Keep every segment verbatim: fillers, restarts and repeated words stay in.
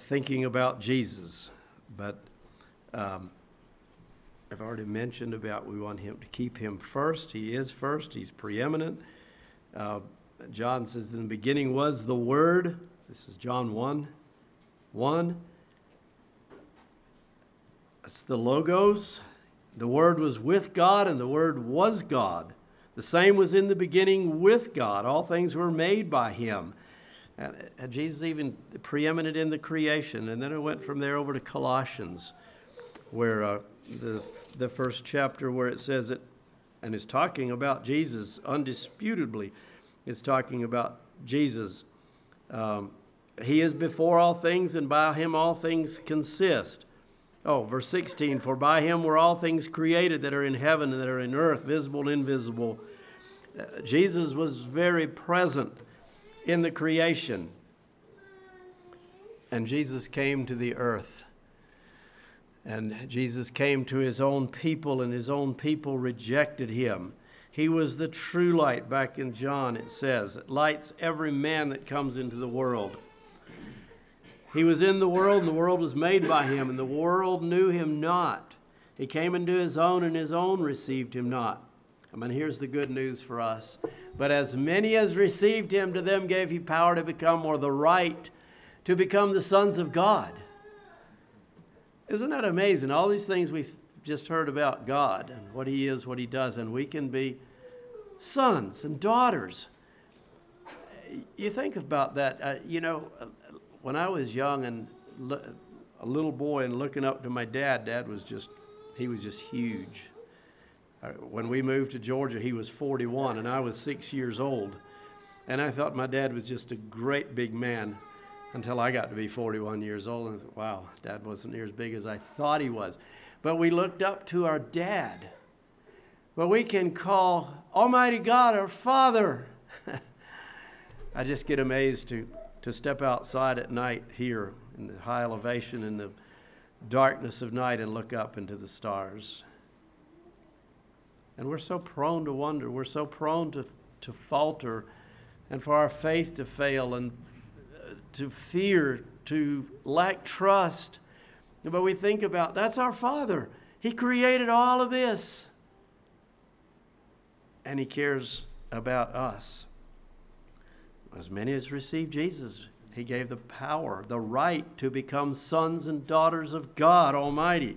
thinking about Jesus. But um, I've already mentioned about we want him to keep him first. He is first. He's preeminent. Uh, John says, in the beginning was the Word. This is John one, one. That's the Logos. The Word was with God, and the Word was God. The same was in the beginning with God. All things were made by him. And Jesus even preeminent in the creation. And then I went from there over to Colossians, where uh, the the first chapter where it says it, and is talking about Jesus undisputably. It's talking about Jesus. Um, he is before all things, and by him all things consist. Oh, verse sixteen, for by him were all things created that are in heaven and that are in earth, visible and invisible. Uh, Jesus was very present in the creation. And Jesus came to the earth. And Jesus came to his own people, and his own people rejected him. He was the true light. Back in John it says, it lights every man that comes into the world. He was in the world, and the world was made by him, and the world knew him not. He came into his own, and his own received him not. I mean, here's the good news for us. But as many as received him, to them gave he power to become, or the right to become the sons of God. Isn't that amazing? All these things we've just heard about God and what he is, what he does, and we can be sons and daughters. You think about that. Uh, you know, when I was young and a little boy and looking up to my dad, Dad was just, he was just huge. When we moved to Georgia, he was forty-one, and I was six years old. And I thought my dad was just a great big man until I got to be forty-one years old. And I thought, wow, Dad wasn't near as big as I thought he was. But we looked up to our dad. But we can call Almighty God our Father. I just get amazed to, to step outside at night here in the high elevation in the darkness of night and look up into the stars. And we're so prone to wonder. We're so prone to, to falter and for our faith to fail and to fear, to lack trust. But we think about, that's our Father. He created all of this. And he cares about us. As many as received Jesus, he gave the power, the right to become sons and daughters of God Almighty.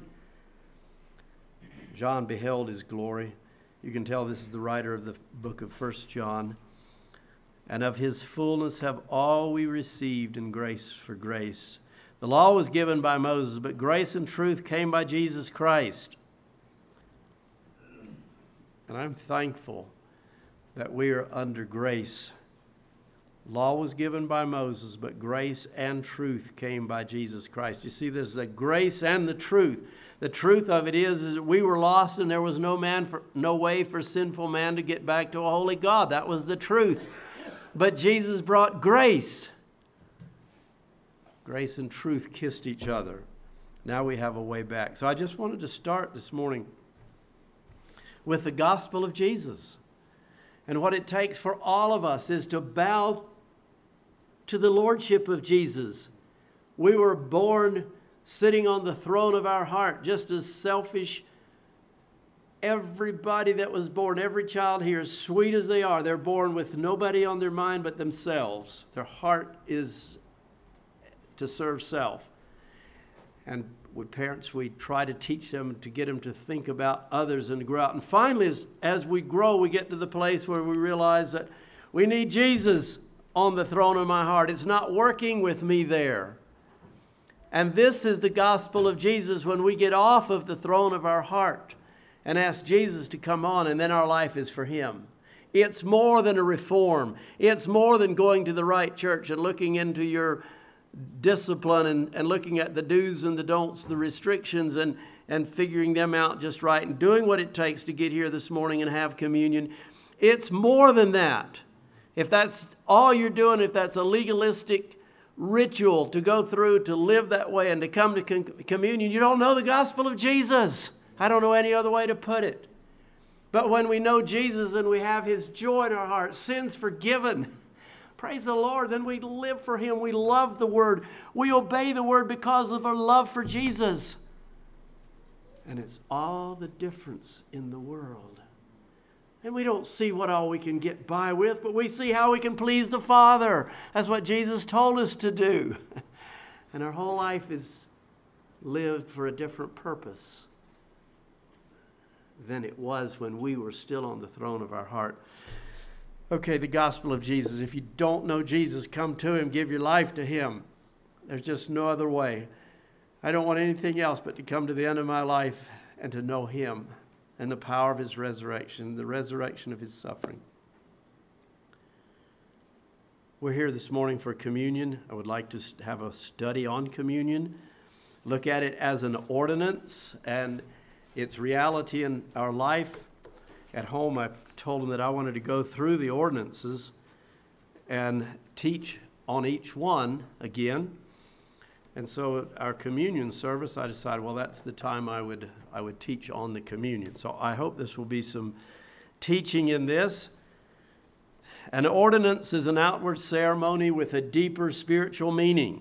John beheld his glory. You can tell this is the writer of the book of First John. And of his fullness have all we received in grace for grace. The law was given by Moses, but grace and truth came by Jesus Christ. And I'm thankful that we are under grace. Law was given by Moses, but grace and truth came by Jesus Christ. You see, there's the grace and the truth. The truth of it is, is that we were lost and there was no man for, no way for sinful man to get back to a holy God. That was the truth. But Jesus brought grace. Grace and truth kissed each other. Now we have a way back. So I just wanted to start this morning with the gospel of Jesus. And what it takes for all of us is to bow to the lordship of Jesus. We were born sitting on the throne of our heart, just as selfish. Everybody that was born, every child here, as sweet as they are, they're born with nobody on their mind but themselves. Their heart is to serve self. And with parents, we try to teach them to get them to think about others and to grow out. And finally, as, as we grow, we get to the place where we realize that we need Jesus on the throne of my heart. It's not working with me there. And this is the gospel of Jesus when we get off of the throne of our heart and ask Jesus to come on, and then our life is for him. It's more than a reform. It's more than going to the right church and looking into your discipline and, and looking at the do's and the don'ts, the restrictions, and, and figuring them out just right and doing what it takes to get here this morning and have communion. It's more than that. If that's all you're doing, if that's a legalistic ritual to go through to live that way and to come to con- communion, you don't know the gospel of Jesus. I don't know any other way to put it. But when we know Jesus and we have his joy in our hearts, sins forgiven, Praise the Lord. Then we live for Him. We love the Word. We obey the Word because of our love for Jesus. And it's all the difference in the world. And we don't see what all we can get by with, but we see how we can please the Father. That's what Jesus told us to do. And our whole life is lived for a different purpose than it was when we were still on the throne of our heart. Okay, the gospel of Jesus. If you don't know Jesus, come to Him. Give your life to Him. There's just no other way. I don't want anything else but to come to the end of my life and to know Him and the power of His resurrection, the resurrection of His suffering. We're here this morning for communion. I would like to have a study on communion. Look at it as an ordinance and its reality in our life. At home, I told them that I wanted to go through the ordinances and teach on each one again. And so at our communion service, I decided, well, that's the time I would I would teach on the communion. So I hope this will be some teaching in this. An ordinance is an outward ceremony with a deeper spiritual meaning.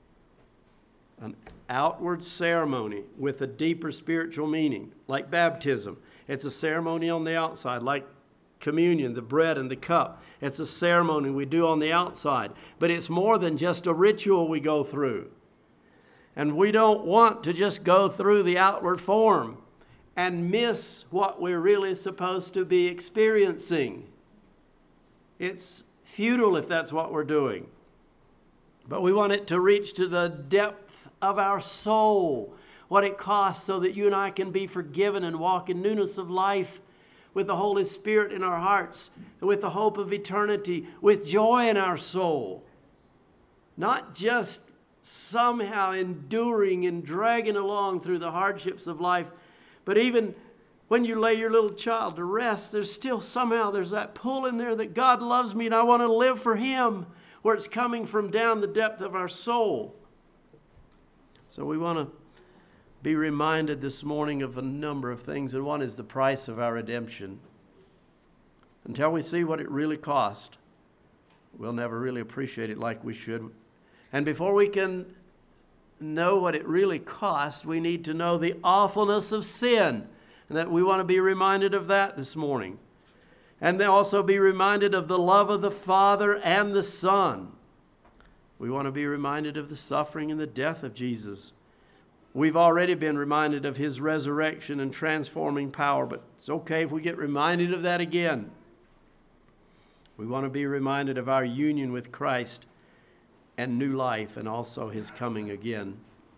An outward ceremony with a deeper spiritual meaning, like baptism. It's a ceremony on the outside, like communion, the bread and the cup. It's a ceremony we do on the outside, but it's more than just a ritual we go through. And we don't want to just go through the outward form and miss what we're really supposed to be experiencing. It's futile if that's what we're doing. But we want it to reach to the depth of our soul, what it costs so that you and I can be forgiven and walk in newness of life with the Holy Spirit in our hearts, with the hope of eternity, with joy in our soul. Not just somehow enduring and dragging along through the hardships of life, but even when you lay your little child to rest, there's still somehow there's that pull in there that God loves me and I want to live for Him, where it's coming from down the depth of our soul. So we want to be reminded this morning of a number of things, and one is the price of our redemption. Until we see what it really cost, we'll never really appreciate it like we should. And before we can know what it really cost, we need to know the awfulness of sin. And that we want to be reminded of that this morning. And then also be reminded of the love of the Father and the Son. We want to be reminded of the suffering and the death of Jesus. We've already been reminded of His resurrection and transforming power, but it's okay if we get reminded of that again. We want to be reminded of our union with Christ and new life, and also His coming again.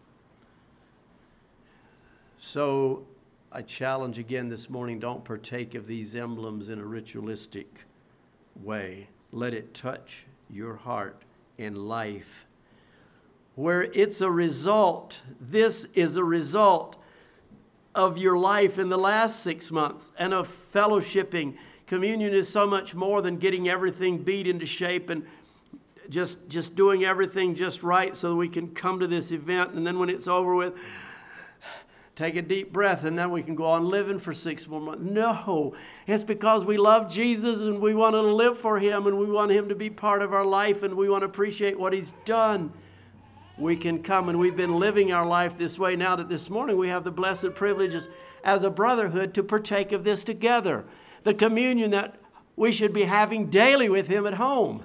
So I challenge again this morning, don't partake of these emblems in a ritualistic way. Let it touch your heart and life. Where it's a result, this is a result of your life in the last six months and of fellowshipping. Communion is so much more than getting everything beat into shape and just, just doing everything just right so that we can come to this event, and then when it's over with, take a deep breath, and then we can go on living for six more months. No, it's because we love Jesus and we want to live for Him and we want Him to be part of our life and we want to appreciate what He's done. We can come, and we've been living our life this way now that this morning we have the blessed privileges as a brotherhood to partake of this together. The communion that we should be having daily with Him at home.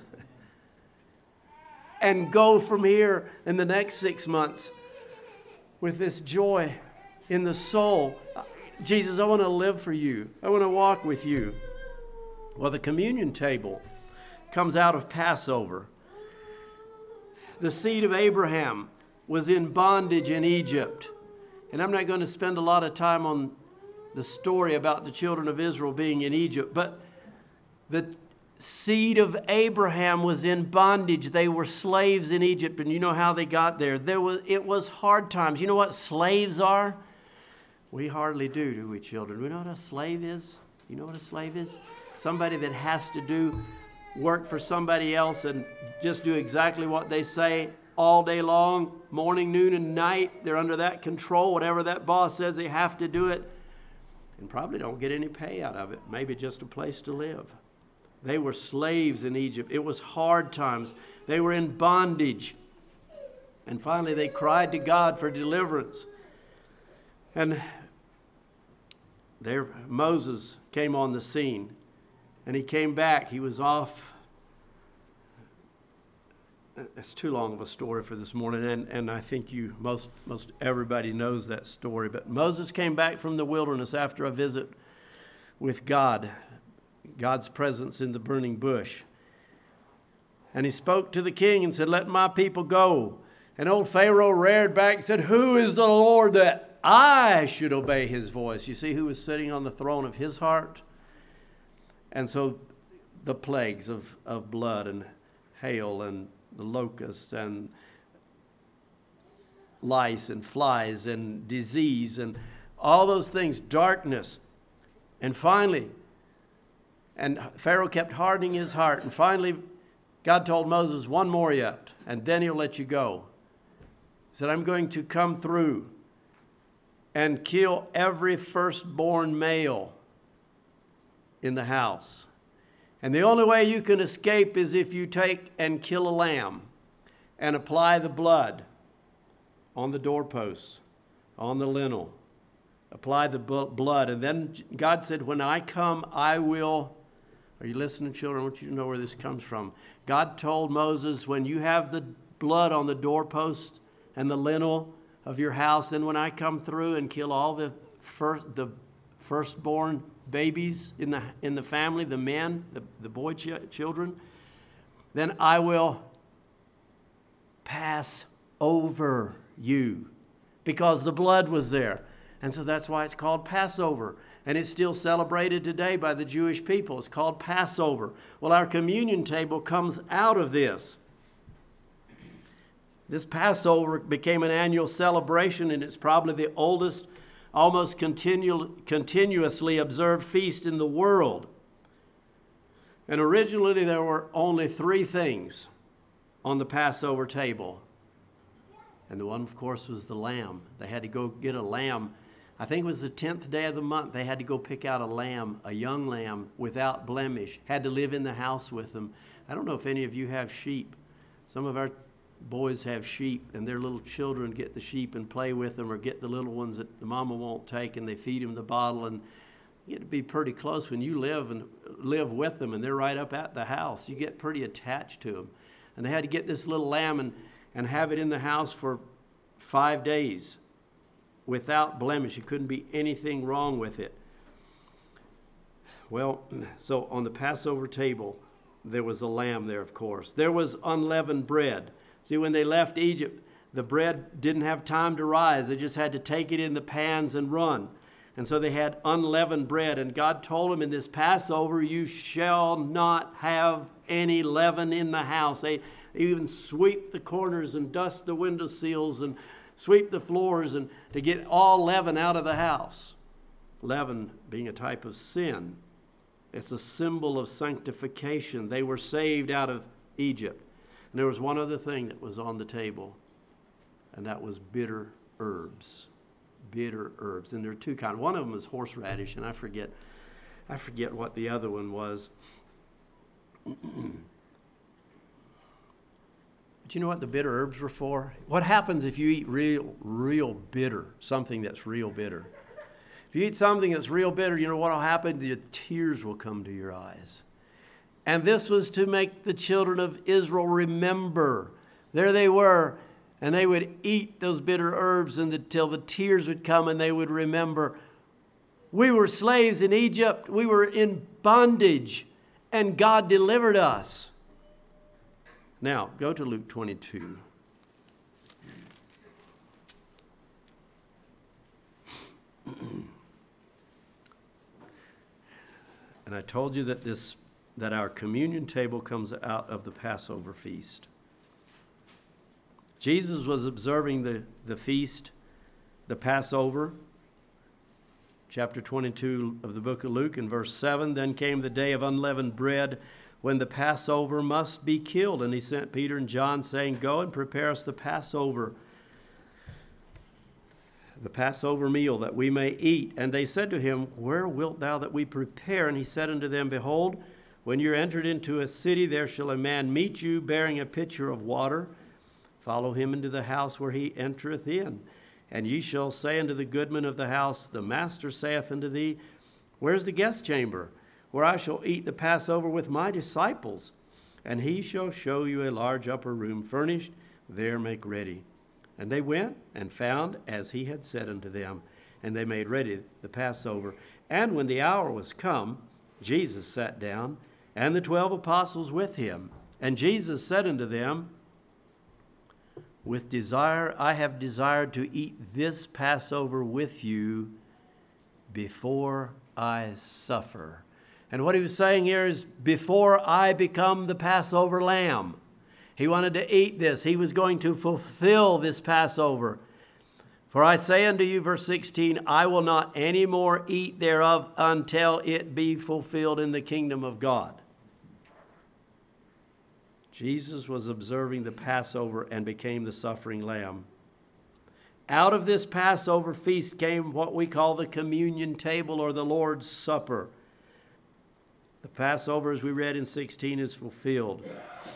And go from here in the next six months with this joy in the soul. Jesus, I want to live for You. I want to walk with You. Well, the communion table comes out of Passover. The seed of Abraham was in bondage in Egypt. And I'm not going to spend a lot of time on the story about the children of Israel being in Egypt, but the seed of Abraham was in bondage. They were slaves in Egypt, and you know how they got there. There was it was hard times. You know what slaves are? We hardly do, do we, children? We know what a slave is? You know what a slave is? Somebody that has to do work for somebody else and just do exactly what they say all day long, morning, noon, and night. They're under that control. Whatever that boss says, they have to do it, and probably don't get any pay out of it. Maybe just a place to live. They were slaves in Egypt. It was hard times. They were in bondage. And finally they cried to God for deliverance. And there Moses came on the scene. And he came back. He was off. It's too long of a story for this morning, and, and I think you most most everybody knows that story. But Moses came back from the wilderness after a visit with God, God's presence in the burning bush. And he spoke to the king and said, "Let my people go." And old Pharaoh reared back and said, "Who is the Lord that I should obey his voice?" You see who was sitting on the throne of his heart? And so the plagues of, of blood and hail and the locusts and lice and flies and disease and all those things, darkness. And finally, and Pharaoh kept hardening his heart. And finally, God told Moses, "One more yet, and then he'll let you go." He said, "I'm going to come through and kill every firstborn male in the house. And the only way you can escape is if you take and kill a lamb and apply the blood on the doorposts, on the lintel. Apply the blood." And then God said, "When I come, I will..." Are you listening, children? I want you to know where this comes from. God told Moses, "When you have the blood on the doorpost and the lintel of your house, then when I come through and kill all the first, the firstborn babies in the in the family, the men, the, the boy ch- children, then I will pass over you," because the blood was there. And so that's why it's called Passover. And it's still celebrated today by the Jewish people. It's called Passover. Well, our communion table comes out of this. This Passover became an annual celebration, and it's probably the oldest, almost continu- continuously observed feast in the world. And originally there were only three things on the Passover table. And the one, of course, was the lamb. They had to go get a lamb. I think it was the tenth day of the month. They had to go pick out a lamb, a young lamb without blemish, had to live in the house with them. I don't know if any of you have sheep. Some of our boys have sheep, and their little children get the sheep and play with them, or get the little ones that the mama won't take, and they feed them the bottle. And you get to be pretty close when you live and live with them, and they're right up at the house. You get pretty attached to them. And they had to get this little lamb and, and have it in the house for five days without blemish. You couldn't be anything wrong with it. Well, so on the Passover table, there was a lamb there, of course. There was unleavened bread. See, when they left Egypt, the bread didn't have time to rise. They just had to take it in the pans and run. And so they had unleavened bread. And God told them in this Passover, "You shall not have any leaven in the house." They even sweep the corners and dust the window sills and sweep the floors and to get all leaven out of the house. Leaven being a type of sin. It's a symbol of sanctification. They were saved out of Egypt. And there was one other thing that was on the table, and that was bitter herbs. Bitter herbs. And there are two kinds. One of them is horseradish, and I forget, I forget what the other one was. But you know what the bitter herbs were for? What happens if you eat real, real bitter, something that's real bitter? If you eat something that's real bitter, you know what will happen? The tears will come to your eyes. And this was to make the children of Israel remember. There they were, and they would eat those bitter herbs until the tears would come, and they would remember, we were slaves in Egypt. We were in bondage, and God delivered us. Now, go to Luke twenty-two. And I told you that this that our communion table comes out of the Passover feast. Jesus was observing the, the feast, the Passover, chapter twenty-two of the book of Luke, in verse seven. Then came the day of unleavened bread, when the Passover must be killed. And he sent Peter and John, saying, "Go and prepare us the Passover, the Passover meal, that we may eat." And they said to him, "Where wilt thou that we prepare?" And he said unto them, "Behold, When you're entered into a city, there shall a man meet you bearing a pitcher of water. Follow him into the house where he entereth in. And ye shall say unto the goodman of the house, the master saith unto thee, where's the guest chamber, where I shall eat the Passover with my disciples? And he shall show you a large upper room furnished, there make ready. And they went and found as he had said unto them, and they made ready the Passover. And when the hour was come, Jesus sat down, and the twelve apostles with him. And Jesus said unto them, with desire I have desired to eat this Passover with you before I suffer. And what he was saying here is, before I become the Passover lamb. He wanted to eat this. He was going to fulfill this Passover. For I say unto you, verse sixteen, I will not any more eat thereof until it be fulfilled in the kingdom of God. Jesus was observing the Passover and became the suffering lamb. Out of this Passover feast came what we call the communion table or the Lord's Supper. The Passover, as we read in sixteen, is fulfilled.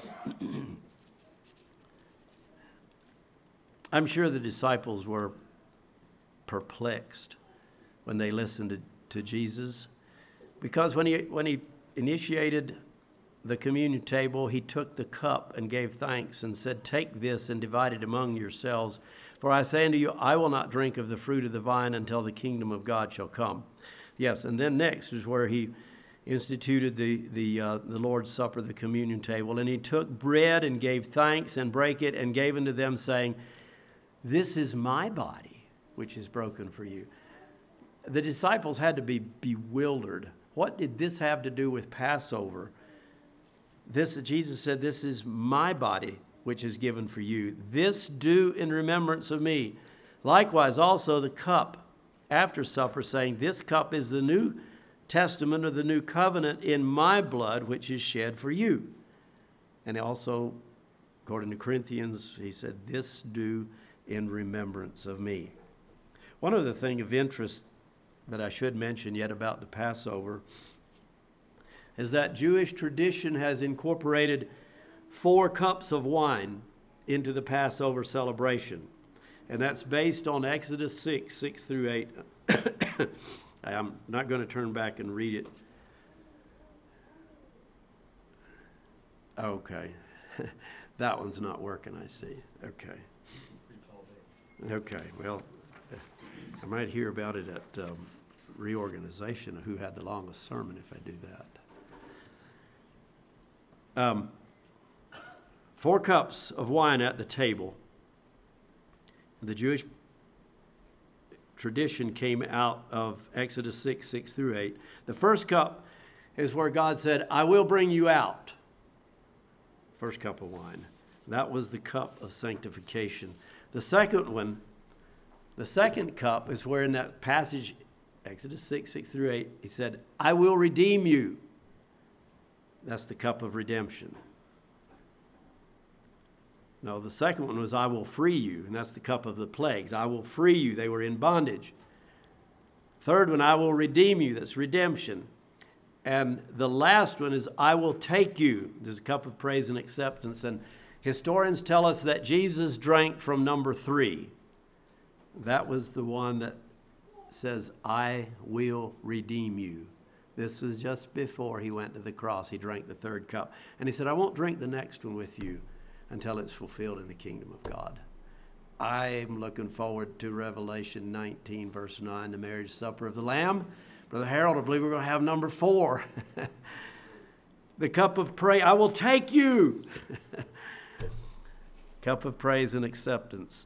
I'm sure the disciples were perplexed when they listened to, to Jesus, because when he, when he initiated the communion table, he took the cup and gave thanks and said, take this and divide it among yourselves. For I say unto you, I will not drink of the fruit of the vine until the kingdom of God shall come. Yes, and then next is where he instituted the, the, uh, the Lord's Supper, the communion table. And he took bread and gave thanks and brake it and gave unto them, saying, this is my body, which is broken for you. The disciples had to be bewildered. What did this have to do with Passover? This, Jesus said, this is my body, which is given for you. This do in remembrance of me. Likewise also the cup after supper, saying, this cup is the New Testament or the new covenant in my blood, which is shed for you. And also, according to Corinthians, he said, this do in remembrance of me. One other thing of interest that I should mention yet about the Passover is that Jewish tradition has incorporated four cups of wine into the Passover celebration. And that's based on Exodus six, six through eight. I'm not going to turn back and read it. Okay. That one's not working, I see. Okay. Okay, well, I might hear about it at um, reorganization of who had the longest sermon if I do that. Um, four cups of wine at the table. The Jewish tradition came out of Exodus six, six through eight. The first cup is where God said, I will bring you out. First cup of wine. That was the cup of sanctification. The second one, the second cup is where in that passage, Exodus six, six through eight, he said, I will redeem you. That's the cup of redemption. No, the second one was, I will free you, and that's the cup of the plagues. I will free you. They were in bondage. Third one, I will redeem you. That's redemption. And the last one is, I will take you. There's a cup of praise and acceptance. And historians tell us that Jesus drank from number three. That was the one that says, I will redeem you. This was just before he went to the cross. He drank the third cup. And he said, I won't drink the next one with you until it's fulfilled in the kingdom of God. I'm looking forward to Revelation nineteen, verse nine, the marriage supper of the Lamb. Brother Harold, I believe we're going to have number four. The cup of praise, I will take you. Cup of praise and acceptance.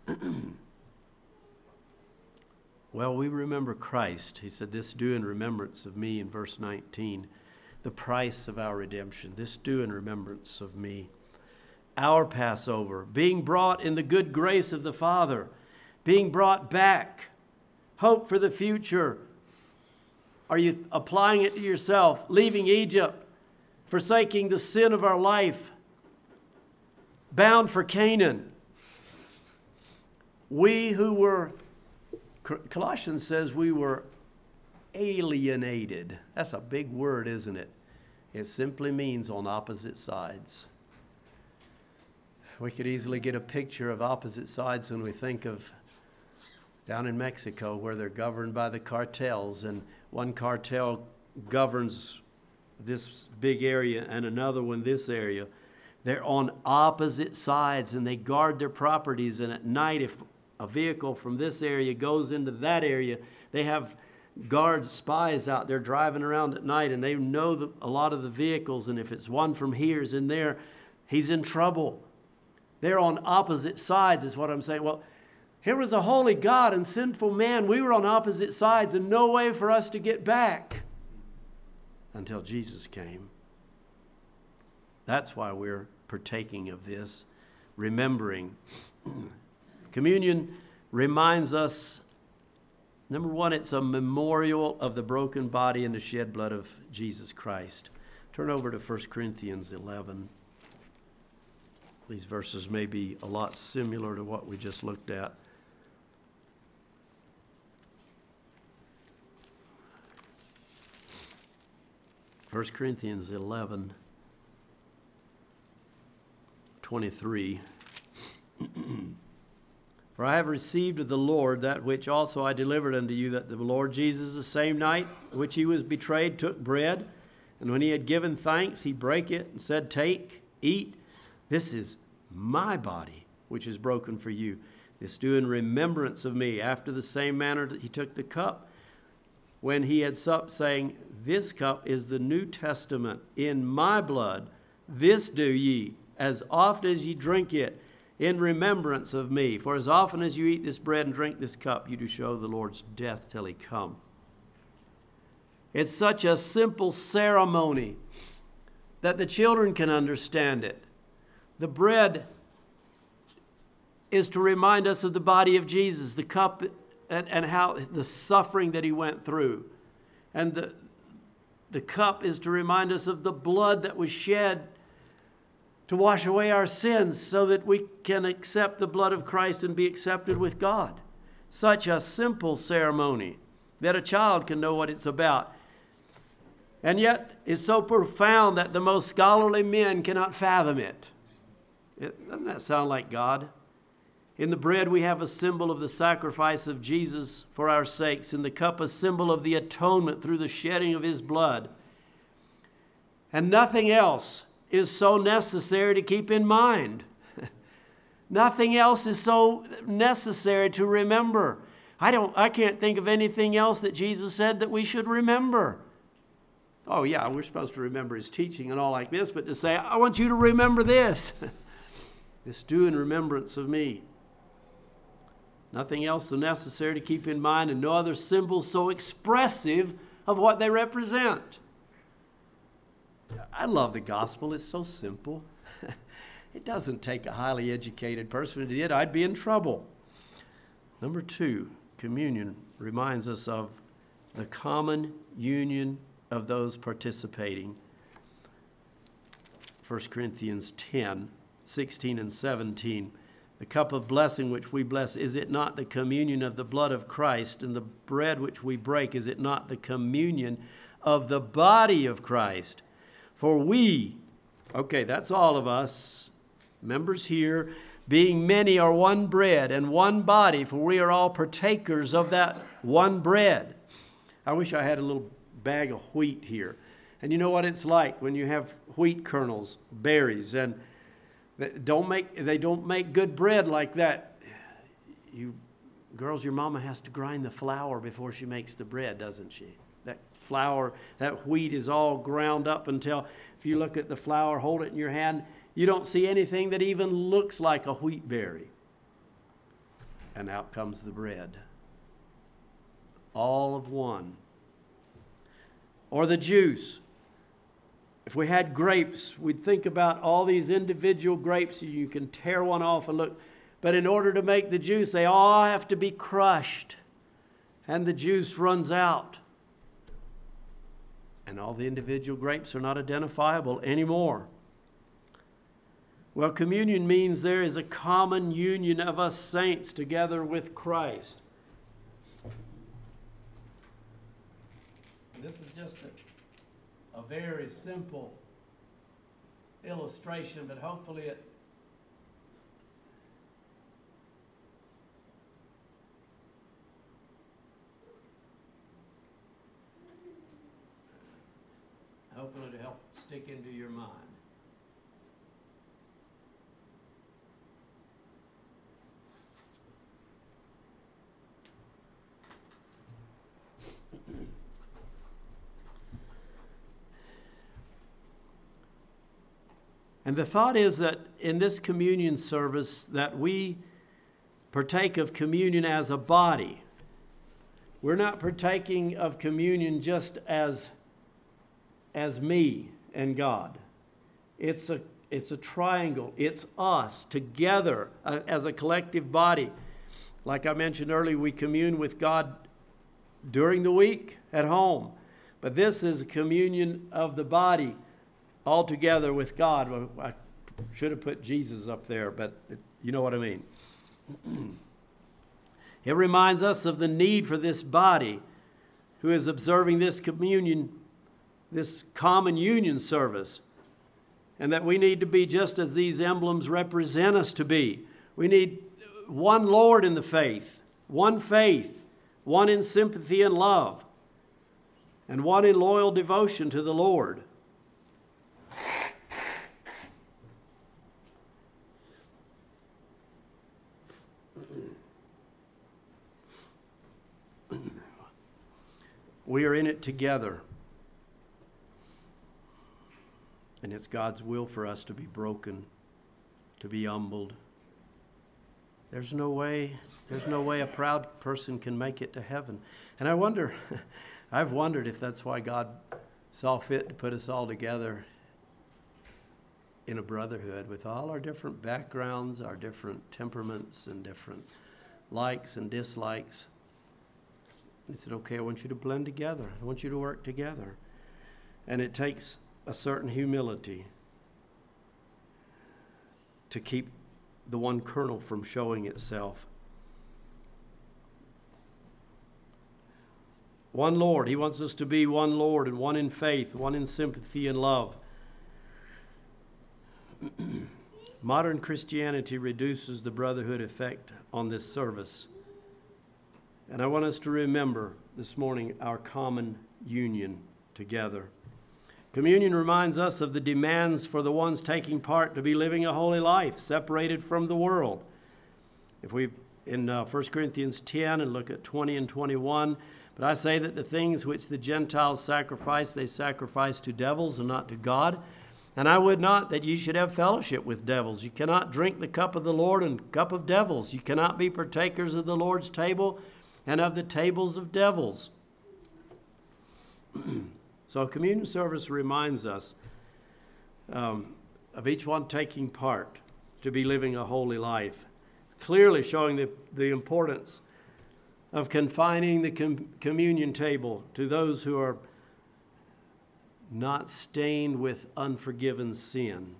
Well, we remember Christ. He said, this do in remembrance of me in verse nineteen. The price of our redemption. This do in remembrance of me. Our Passover, being brought in the good grace of the Father, being brought back, hope for the future. Are you applying it to yourself? Leaving Egypt, forsaking the sin of our life, bound for Canaan. We who were, Colossians says we were alienated. That's a big word, isn't it? It simply means on opposite sides. We could easily get a picture of opposite sides when we think of down in Mexico, where they're governed by the cartels, and one cartel governs this big area and another one this area. They're on opposite sides and they guard their properties. And at night, if a vehicle from this area goes into that area, they have guards, spies out there driving around at night, and they know the, a lot of the vehicles. And if it's one from here is in there, he's in trouble. They're on opposite sides is what I'm saying. Well, here was a holy God and sinful man. We were on opposite sides and no way for us to get back until Jesus came. That's why we're partaking of this, remembering. Communion reminds us, number one, it's a memorial of the broken body and the shed blood of Jesus Christ. Turn over to First Corinthians eleven. These verses may be a lot similar to what we just looked at. First Corinthians eleven, twenty-three. For I have received of the Lord that which also I delivered unto you, that the Lord Jesus, the same night which he was betrayed, took bread, and when he had given thanks, he brake it and said, Take, eat, this is my body, which is broken for you. This do in remembrance of me. After the same manner he took the cup, when he had supped, saying, This cup is the New Testament in my blood. This do ye, as often as ye drink it, in remembrance of me. For as often as you eat this bread and drink this cup, you do show the Lord's death till he come. It's such a simple ceremony that the children can understand it. The bread is to remind us of the body of Jesus, the cup and, and how the suffering that he went through. And the, the cup is to remind us of the blood that was shed to wash away our sins so that we can accept the blood of Christ and be accepted with God. Such a simple ceremony that a child can know what it's about. And yet it's so profound that the most scholarly men cannot fathom it. It doesn't that sound like God? In the bread we have a symbol of the sacrifice of Jesus for our sakes. In the cup a symbol of the atonement through the shedding of his blood. And nothing else is so necessary to keep in mind. Nothing else is so necessary to remember. I don't I can't think of anything else that Jesus said that we should remember. Oh yeah, we're supposed to remember his teaching and all like this, but to say, I want you to remember this. This do in remembrance of me. Nothing else so necessary to keep in mind, and no other symbol so expressive of what they represent. I love the gospel. It's so simple. It doesn't take a highly educated person. If it did, I'd be in trouble. Number two, communion reminds us of the common union of those participating. First Corinthians ten, sixteen and seventeen. The cup of blessing which we bless, is it not the communion of the blood of Christ? And the bread which we break, is it not the communion of the body of Christ? For we, okay, that's all of us, members here, being many are one bread and one body, for we are all partakers of that one bread. I wish I had a little bag of wheat here. And you know what it's like when you have wheat kernels, berries, and they don't make, they don't make good bread like that. You girls, your mama has to grind the flour before she makes the bread, doesn't she? That flour, that wheat is all ground up until, if you look at the flour, hold it in your hand, you don't see anything that even looks like a wheat berry. And out comes the bread. All of one. Or the juice. If we had grapes, we'd think about all these individual grapes. You can tear one off and look. But in order to make the juice, they all have to be crushed. And the juice runs out. And all the individual grapes are not identifiable anymore. Well, communion means there is a common union of us saints together with Christ. This is just a a very simple illustration, but hopefully it hopefully to help stick into your mind. And the thought is that in this communion service that we partake of communion as a body. We're not partaking of communion just as, as me and God. It's a, it's a triangle. It's us together uh, as a collective body. Like I mentioned earlier, we commune with God during the week at home. But this is a communion of the body all together with God. I should have put Jesus up there, but it, you know what I mean. It reminds us of the need for this body who is observing this communion, this common union service, and that we need to be just as these emblems represent us to be. We need one Lord in the faith, one faith, one in sympathy and love, and one in loyal devotion to the Lord. We are in it together. And it's God's will for us to be broken, to be humbled. There's no way, there's no way a proud person can make it to heaven. And I wonder, I've wondered if that's why God saw fit to put us all together in a brotherhood with all our different backgrounds, our different temperaments and different likes and dislikes. He said, okay, I want you to blend together. I want you to work together. And it takes a certain humility to keep the one kernel from showing itself. One Lord. He wants us to be one Lord and one in faith, one in sympathy and love. Modern Christianity reduces the brotherhood effect on this service. And I want us to remember this morning our common union together. Communion reminds us of the demands for the ones taking part to be living a holy life, separated from the world. If we, in uh, First Corinthians ten, and look at twenty and twenty-one, but I say that the things which the Gentiles sacrifice, they sacrifice to devils and not to God. And I would not that ye should have fellowship with devils. You cannot drink the cup of the Lord and cup of devils. You cannot be partakers of the Lord's table and of the tables of devils. So a communion service reminds us um, of each one taking part to be living a holy life, clearly showing the, the importance of confining the com- communion table to those who are not stained with unforgiven sin.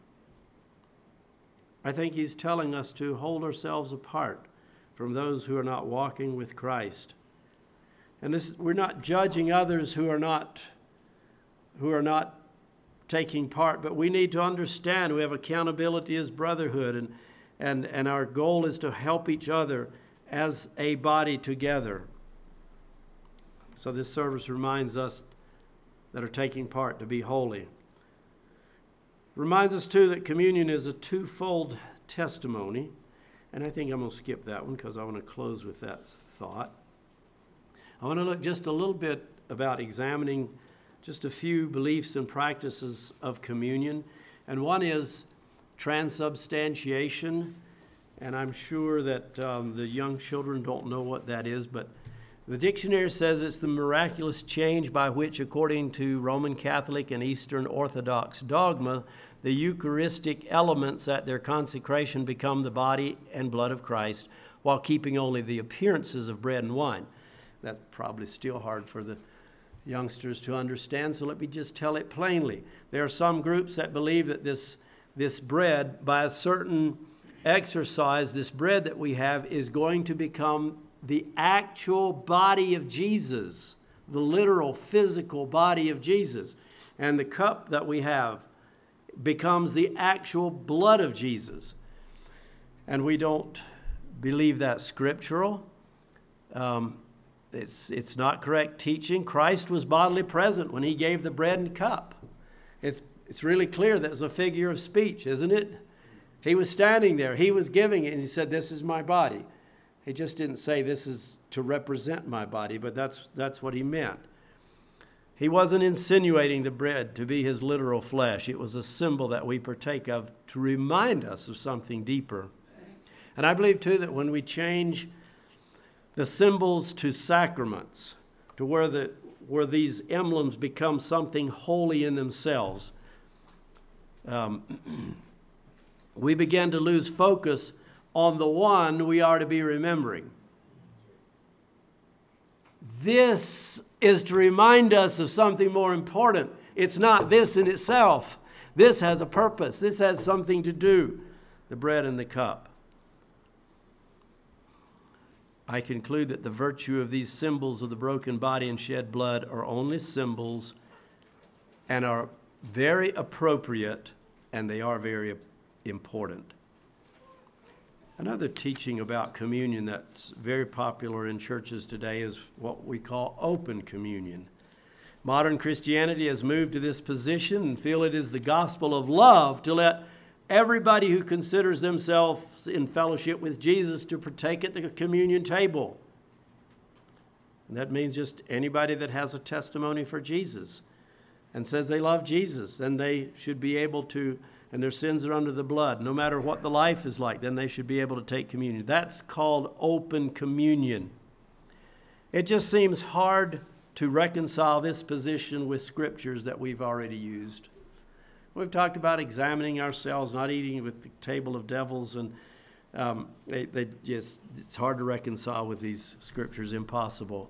I think he's telling us to hold ourselves apart from those who are not walking with Christ. And this, we're not judging others who are not, who are not taking part, but we need to understand we have accountability as brotherhood, and, and, and our goal is to help each other as a body together. So this service reminds us that are taking part to be holy. Reminds us, too, that communion is a twofold testimony. And I think I'm going to skip that one because I want to close with that thought. I want to look just a little bit about examining just a few beliefs and practices of communion. And one is transubstantiation. And I'm sure that um, the young children don't know what that is, but the dictionary says it's the miraculous change by which, according to Roman Catholic and Eastern Orthodox dogma, the Eucharistic elements at their consecration become the body and blood of Christ, while keeping only the appearances of bread and wine. That's probably still hard for the youngsters to understand, so let me just tell it plainly. There are some groups that believe that this, this bread, by a certain exercise, this bread that we have is going to become the actual body of Jesus, the literal physical body of Jesus. And the cup that we have becomes the actual blood of Jesus. And we don't believe that scriptural. Um, it's, it's not correct teaching. Christ was bodily present when he gave the bread and cup. It's, it's really clear that it's a figure of speech, isn't it? He was standing there. He was giving it, and he said, "This is my body." He just didn't say this is to represent my body, but that's, that's what he meant. He wasn't insinuating the bread to be his literal flesh. It was a symbol that we partake of to remind us of something deeper. And I believe, too, that when we change the symbols to sacraments, to where, the, where these emblems become something holy in themselves, um, we begin to lose focus on the one we are to be remembering. This is to remind us of something more important. It's not this in itself. This has a purpose. This has something to do. The bread and the cup. I conclude that the virtue of these symbols of the broken body and shed blood are only symbols and are very appropriate, and they are very important. Another teaching about communion that's very popular in churches today is what we call open communion. Modern Christianity has moved to this position and feel it is the gospel of love to let everybody who considers themselves in fellowship with Jesus to partake at the communion table. And that means just anybody that has a testimony for Jesus and says they love Jesus, then they should be able to, and their sins are under the blood, no matter what the life is like, then they should be able to take communion. That's called open communion. It just seems hard to reconcile this position with scriptures that we've already used. We've talked about examining ourselves, not eating with the table of devils, and um, they, they just, it's hard to reconcile with these scriptures, impossible.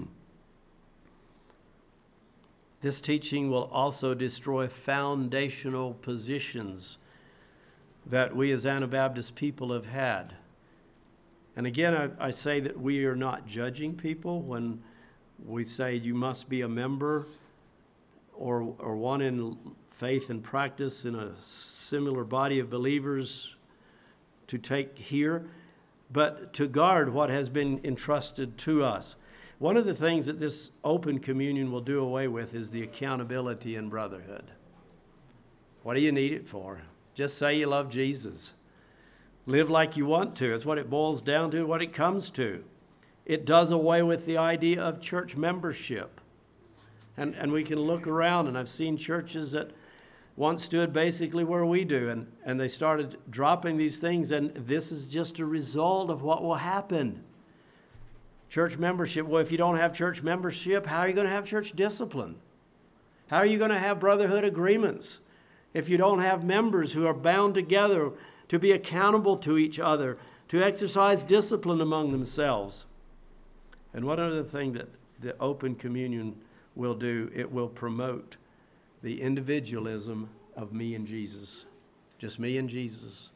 This teaching will also destroy foundational positions that we as Anabaptist people have had. And again, I, I say that we are not judging people when we say you must be a member or, or one in faith and practice in a similar body of believers to take here, but to guard what has been entrusted to us. One of the things that this open communion will do away with is the accountability in brotherhood. What do you need it for? Just say you love Jesus. Live like you want to. It's what it boils down to, what it comes to. It does away with the idea of church membership. And, and we can look around, and I've seen churches that once stood basically where we do, and, and they started dropping these things, and this is just a result of what will happen. Church membership, well, if you don't have church membership, how are you going to have church discipline? How are you going to have brotherhood agreements if you don't have members who are bound together to be accountable to each other, to exercise discipline among themselves? And one other thing that the open communion will do, it will promote the individualism of me and Jesus. Just me and Jesus.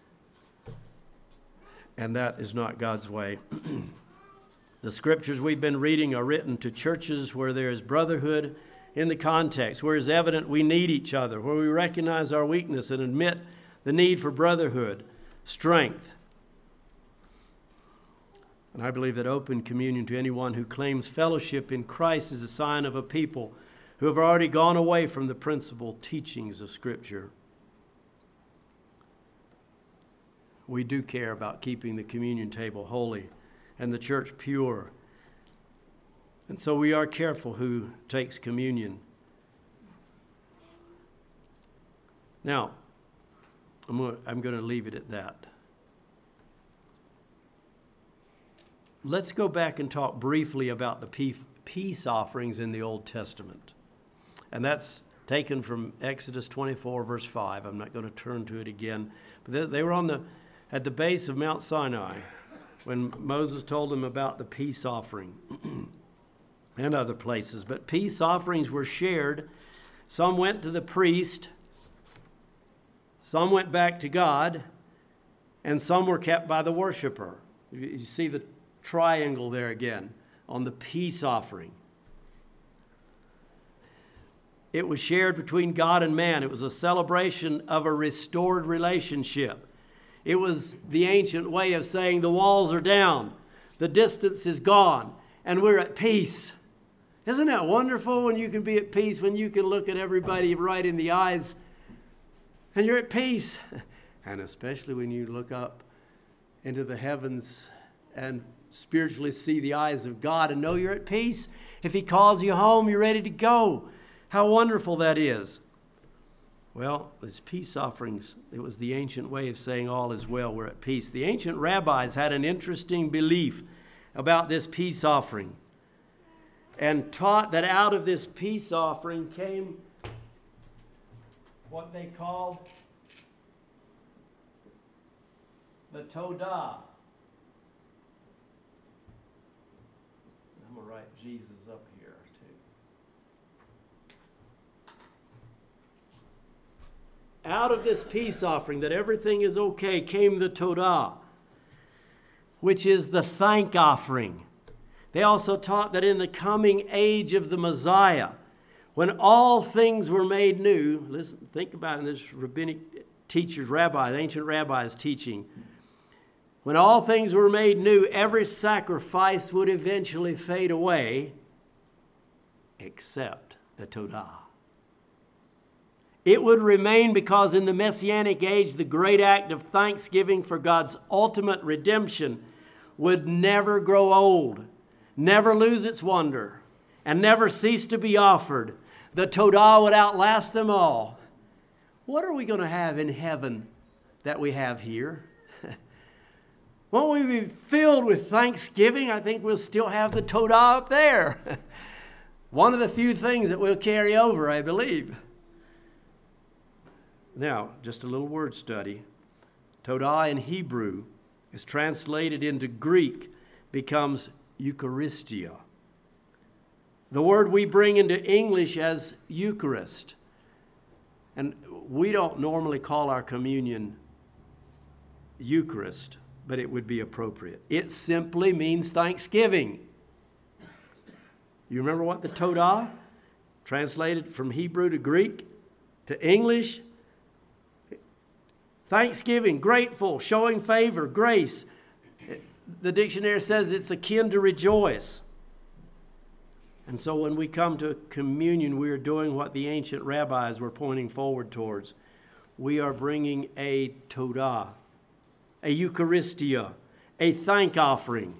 And that is not God's way. The scriptures we've been reading are written to churches where there is brotherhood in the context, where it's evident we need each other, where we recognize our weakness and admit the need for brotherhood, strength. And I believe that open communion to anyone who claims fellowship in Christ is a sign of a people who have already gone away from the principal teachings of Scripture. We do care about keeping the communion table holy and the church pure. And so we are careful who takes communion. Now, I'm going to, I'm going to leave it at that. Let's go back and talk briefly about the peace offerings in the Old Testament. And that's taken from Exodus twenty-four, verse five. I'm not going to turn to it again. But they, they were on the at the base of Mount Sinai when Moses told them about the peace offering and other places. But peace offerings were shared. Some went to the priest, some went back to God, and some were kept by the worshiper. You see the triangle there again on the peace offering. It was shared between God and man. It was a celebration of a restored relationship. It was the ancient way of saying the walls are down, the distance is gone, and we're at peace. Isn't that wonderful when you can be at peace, when you can look at everybody right in the eyes and you're at peace? And especially when you look up into the heavens and spiritually see the eyes of God and know you're at peace. If He calls you home, you're ready to go. How wonderful that is. Well, it's peace offerings. It was the ancient way of saying all is well, we're at peace. The ancient rabbis had an interesting belief about this peace offering and taught that out of this peace offering came what they called the Todah. I'm going to write Jesus up here too. Out of this peace offering, that everything is okay, came the Todah, which is the thank offering. They also taught that in the coming age of the Messiah, when all things were made new, listen, think about it, this rabbinic teachers, rabbis, ancient rabbis teaching, when all things were made new, every sacrifice would eventually fade away, except the Todah. It would remain because in the Messianic age, the great act of thanksgiving for God's ultimate redemption would never grow old, never lose its wonder, and never cease to be offered. The Todah would outlast them all. What are we going to have in heaven that we have here? Won't we be filled with thanksgiving? I think we'll still have the Todah up there. One of the few things that we'll carry over, I believe. Now, just a little word study. Todah in Hebrew is translated into Greek, becomes Eucharistia. The word we bring into English as Eucharist. And we don't normally call our communion Eucharist, but it would be appropriate. It simply means thanksgiving. You remember what the Todah, translated from Hebrew to Greek to English? Thanksgiving, grateful, showing favor, grace. The dictionary says it's akin to rejoice. And so when we come to communion, we are doing what the ancient rabbis were pointing forward towards. We are bringing a Todah, a Eucharistia, a thank offering.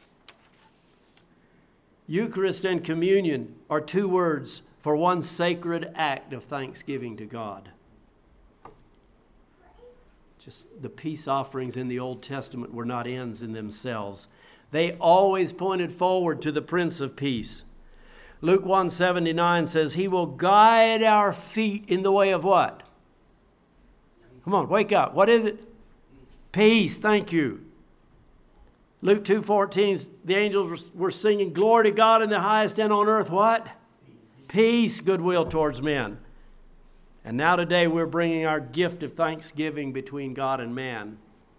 Eucharist and communion are two words for one sacred act of thanksgiving to God. Just the peace offerings in the Old Testament were not ends in themselves. They always pointed forward to the Prince of Peace. Luke one seventy-nine says, He will guide our feet in the way of what? Come on, wake up. What is it? Peace. Thank you. Luke two fourteen, the angels were singing, Glory to God in the highest, and on earth what? Peace, goodwill towards men. And now today we're bringing our gift of thanksgiving between God and man.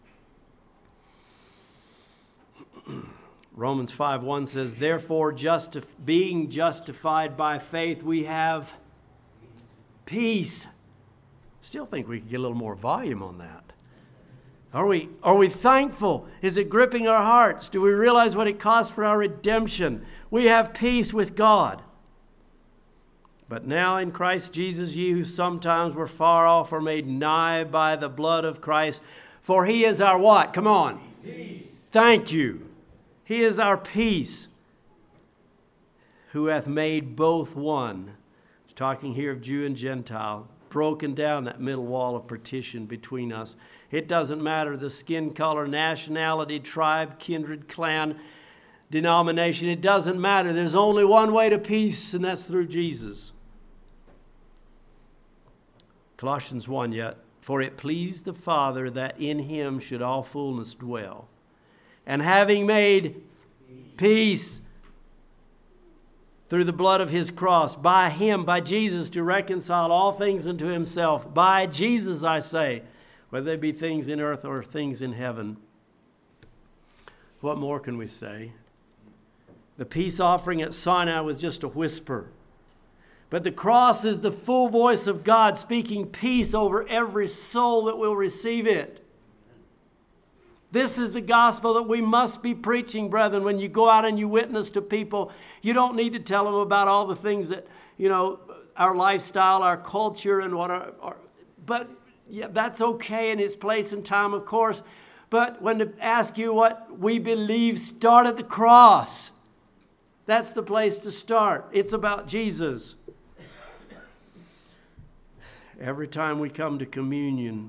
Romans five one says, Therefore, justif- being justified by faith, we have peace. Still think we could get a little more volume on that. Are we, are we thankful? Is it gripping our hearts? Do we realize what it cost for our redemption? We have peace with God. But now in Christ Jesus, ye who sometimes were far off are made nigh by the blood of Christ. For He is our what? Come on. Peace. Thank you. He is our peace, who hath made both one. He's talking here of Jew and Gentile, broken down that middle wall of partition between us. It doesn't matter the skin color, nationality, tribe, kindred, clan, denomination. It doesn't matter. There's only one way to peace, and that's through Jesus. Colossians one, yet, for it pleased the Father that in Him should all fullness dwell. And having made peace through the blood of His cross, by Him, by Jesus, to reconcile all things unto Himself. By Jesus, I say, whether they be things in earth or things in heaven. What more can we say? The peace offering at Sinai was just a whisper. But the cross is the full voice of God speaking peace over every soul that will receive it. This is the gospel that we must be preaching, brethren. When you go out and you witness to people, you don't need to tell them about all the things that, you know, our lifestyle, our culture, and what our, our but yeah, that's okay in its place and time, of course. But when to ask you what we believe, start at the cross. That's the place to start. It's about Jesus. Every time we come to communion,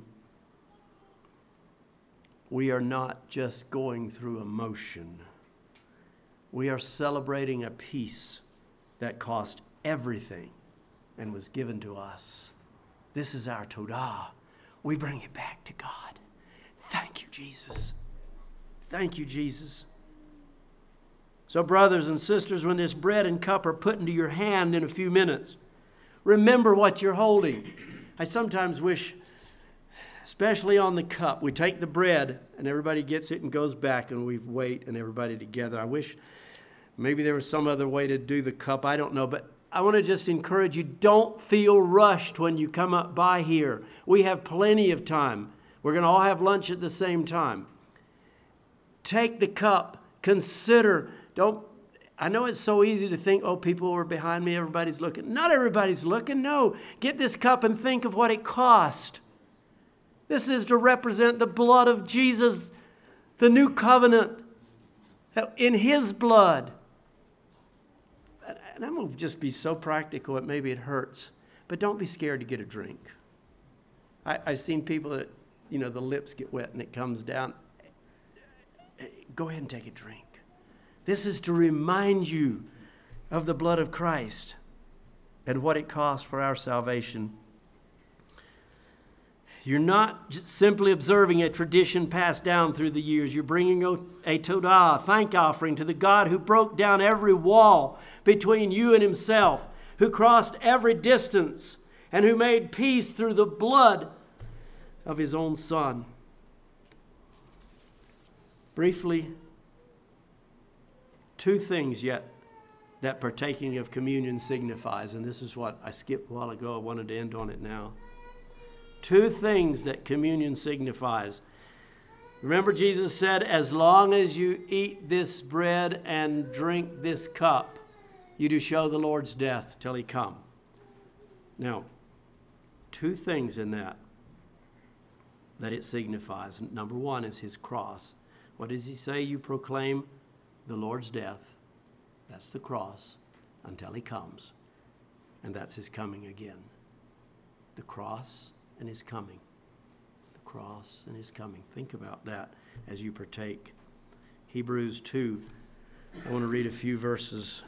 we are not just going through emotion. We are celebrating a peace that cost everything and was given to us. This is our Todah. We bring it back to God. Thank you, Jesus. Thank you, Jesus. So, brothers and sisters, when this bread and cup are put into your hand in a few minutes, remember what you're holding. I sometimes wish, especially on the cup, we take the bread and everybody gets it and goes back and we wait and everybody together. I wish maybe there was some other way to do the cup. I don't know, but I want to just encourage you, don't feel rushed when you come up by here. We have plenty of time. We're going to all have lunch at the same time. Take the cup. Consider. Don't. I know it's so easy to think, oh, people are behind me, everybody's looking. Not everybody's looking. No. Get this cup and think of what it cost. This is to represent the blood of Jesus, the new covenant in His blood. And I'm going to just be so practical that maybe it hurts. But don't be scared to get a drink. I, I've seen people that, you know, the lips get wet and it comes down. Go ahead and take a drink. This is to remind you of the blood of Christ and what it cost for our salvation. You're not just simply observing a tradition passed down through the years. You're bringing a, a Todah, a thank offering to the God who broke down every wall between you and Himself, who crossed every distance, and who made peace through the blood of His own Son. Briefly, two things yet that partaking of communion signifies, and this is what I skipped a while ago. I wanted to end on it now. Two things that communion signifies. Remember, Jesus said, as long as you eat this bread and drink this cup, you do show the Lord's death till He come. Now, two things in that that it signifies. Number one is His cross. What does He say? You proclaim the Lord's death. That's the cross until He comes. And that's His coming again. The cross and His coming. The cross and His coming. Think about that as you partake. Hebrews two. I want to read a few verses.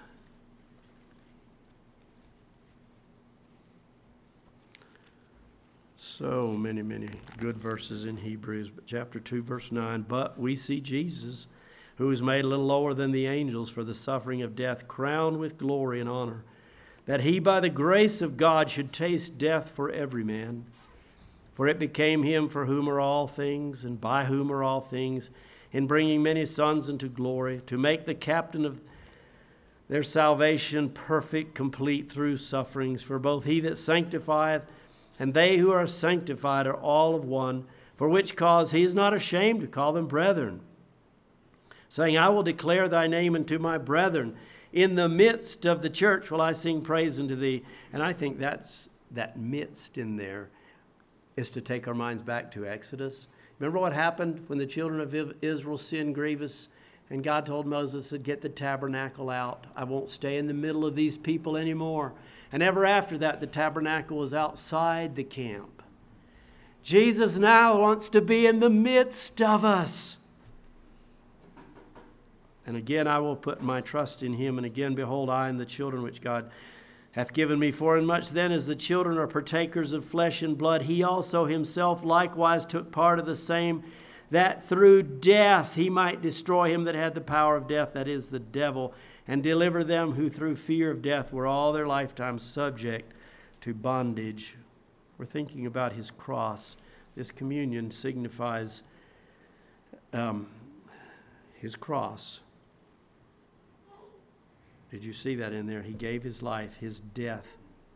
So many, many good verses in Hebrews. But chapter two, verse nine. But we see Jesus, who was made a little lower than the angels for the suffering of death, crowned with glory and honor, that He by the grace of God should taste death for every man. For it became Him for whom are all things, and by whom are all things, in bringing many sons into glory, to make the captain of their salvation perfect, complete through sufferings. For both He that sanctifieth and they who are sanctified are all of one, for which cause He is not ashamed to call them brethren, saying, I will declare Thy name unto my brethren. In the midst of the church will I sing praise unto Thee. And I think that's that midst in there is to take our minds back to Exodus. Remember what happened when the children of Israel sinned grievous, and God told Moses to get the tabernacle out. I won't stay in the middle of these people anymore. And ever after that, the tabernacle was outside the camp. Jesus now wants to be in the midst of us. And again, I will put my trust in Him. And again, behold, I and the children which God hath given me. For in much then as the children are partakers of flesh and blood, He also Himself likewise took part of the same, that through death He might destroy him that had the power of death, that is, the devil, and deliver them who through fear of death were all their lifetime subject to bondage. We're thinking about His cross. This communion signifies um, His cross. Did you see that in there? He gave His life, His death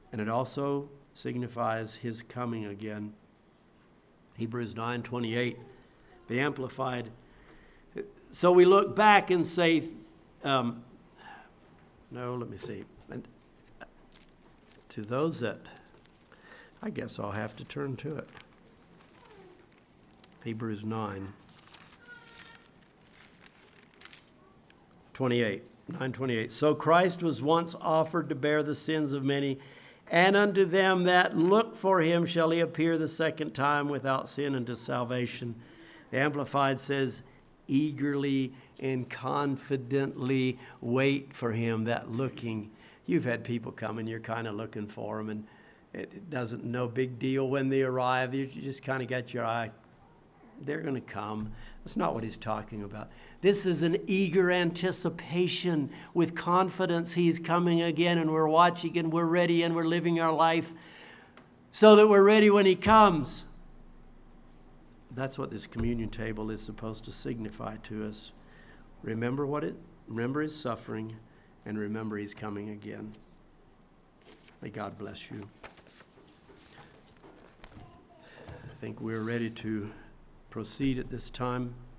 And it also signifies his coming again. Hebrews nine twenty-eight, the Amplified. So we look back and say, um, no, let me see. And to those that, I guess I'll have to turn to it. Hebrews nine twenty-eight, nine twenty-eight. So Christ was once offered to bear the sins of many, and unto them that look for him shall he appear the second time without sin unto salvation. The Amplified says, eagerly and confidently wait for him, that looking. You've had people come and you're kind of looking for them, and it doesn't, no big deal when they arrive. You just kind of got your eye. They're going to come. That's not what he's talking about. This is an eager anticipation with confidence. He's coming again, and we're watching and we're ready and we're living our life so that we're ready when he comes. That's what this communion table is supposed to signify to us. Remember what it, remember his suffering, and remember he's coming again. May God bless you. I think we're ready to proceed at this time.